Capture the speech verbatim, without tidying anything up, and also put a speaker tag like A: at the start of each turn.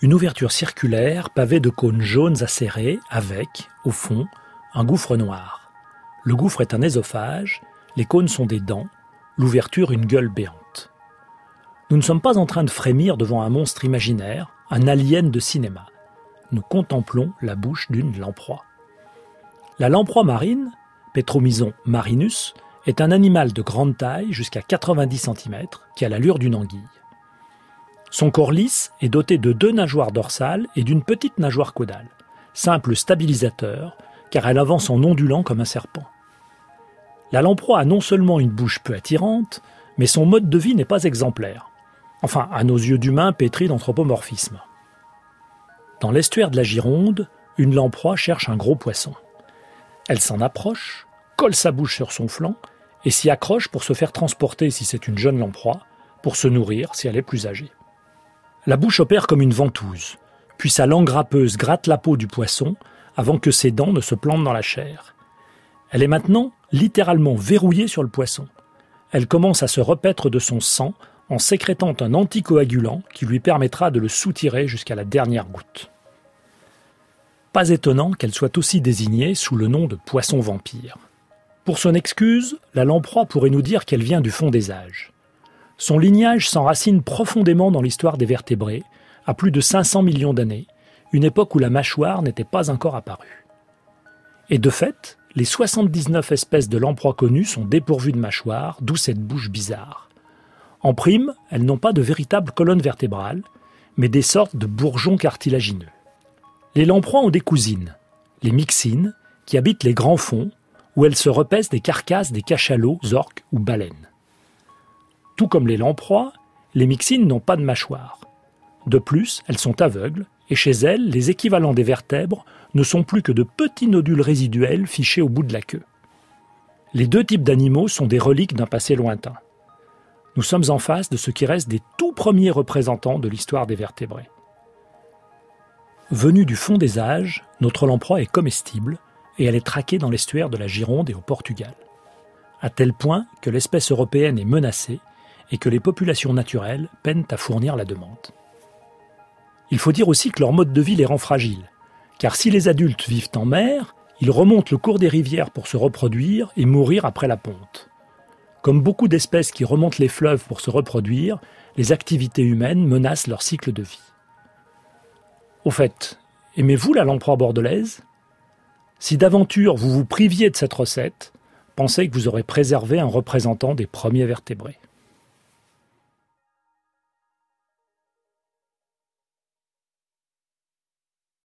A: Une ouverture circulaire pavée de cônes jaunes acérés avec, au fond, un gouffre noir. Le gouffre est un œsophage, les cônes sont des dents, l'ouverture une gueule béante. Nous ne sommes pas en train de frémir devant un monstre imaginaire, un alien de cinéma. Nous contemplons la bouche d'une lamproie. La lamproie marine, Petromyzon marinus, est un animal de grande taille, jusqu'à quatre-vingt-dix centimètres, qui a l'allure d'une anguille. Son corps lisse est doté de deux nageoires dorsales et d'une petite nageoire caudale, simple stabilisateur, car elle avance en ondulant comme un serpent. La lamproie a non seulement une bouche peu attirante, mais son mode de vie n'est pas exemplaire. Enfin, à nos yeux d'humains pétris d'anthropomorphisme. Dans l'estuaire de la Gironde, une lamproie cherche un gros poisson. Elle s'en approche, colle sa bouche sur son flanc et s'y accroche pour se faire transporter si c'est une jeune lamproie, pour se nourrir si elle est plus âgée. La bouche opère comme une ventouse, puis sa langue râpeuse gratte la peau du poisson avant que ses dents ne se plantent dans la chair. Elle est maintenant littéralement verrouillée sur le poisson. Elle commence à se repaître de son sang en sécrétant un anticoagulant qui lui permettra de le soutirer jusqu'à la dernière goutte. Pas étonnant qu'elle soit aussi désignée sous le nom de poisson vampire. Pour son excuse, la lamproie pourrait nous dire qu'elle vient du fond des âges. Son lignage s'enracine profondément dans l'histoire des vertébrés, à plus de cinq cents millions d'années, une époque où la mâchoire n'était pas encore apparue. Et de fait, les soixante-dix-neuf espèces de lamproies connues sont dépourvues de mâchoire, d'où cette bouche bizarre. En prime, elles n'ont pas de véritable colonne vertébrale, mais des sortes de bourgeons cartilagineux. Les lamproies ont des cousines, les myxines, qui habitent les grands fonds, où elles se repaissent des carcasses des cachalots, orques ou baleines. Tout comme les lamproies, les myxines n'ont pas de mâchoire. De plus, elles sont aveugles, et chez elles, les équivalents des vertèbres ne sont plus que de petits nodules résiduels fichés au bout de la queue. Les deux types d'animaux sont des reliques d'un passé lointain. Nous sommes en face de ce qui reste des tout premiers représentants de l'histoire des vertébrés. Venue du fond des âges, notre lamproie est comestible et elle est traquée dans l'estuaire de la Gironde et au Portugal. À tel point que l'espèce européenne est menacée et que les populations naturelles peinent à fournir la demande. Il faut dire aussi que leur mode de vie les rend fragiles, car si les adultes vivent en mer, ils remontent le cours des rivières pour se reproduire et mourir après la ponte. Comme beaucoup d'espèces qui remontent les fleuves pour se reproduire, les activités humaines menacent leur cycle de vie. Au fait, aimez-vous la lamproie bordelaise ? Si d'aventure vous vous priviez de cette recette, pensez que vous aurez préservé un représentant des premiers vertébrés.